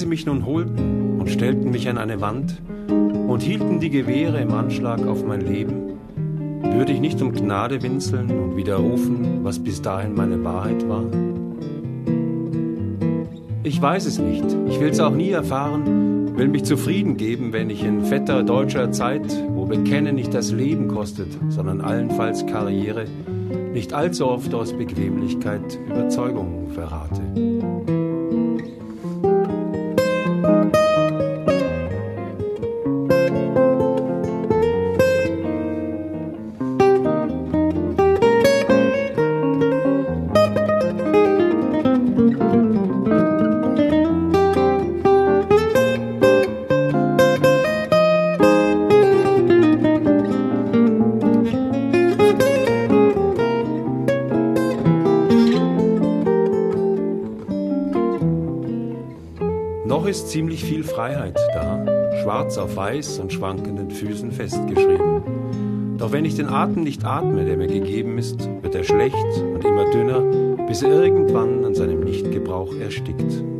sie mich nun holten und stellten mich an eine Wand und hielten die Gewehre im Anschlag auf mein Leben, würde ich nicht um Gnade winseln und widerrufen, was bis dahin meine Wahrheit war? Ich weiß es nicht, ich will's auch nie erfahren, will mich zufrieden geben, wenn ich in fetter deutscher Zeit, wo Bekennen nicht das Leben kostet, sondern allenfalls Karriere, nicht allzu oft aus Bequemlichkeit Überzeugung verrate. Noch ist ziemlich viel Freiheit da, schwarz auf weiß und schwankenden Füßen festgeschrieben. Doch wenn ich den Atem nicht atme, der mir gegeben ist, wird er schlecht und immer dünner, bis er irgendwann an seinem Nichtgebrauch erstickt.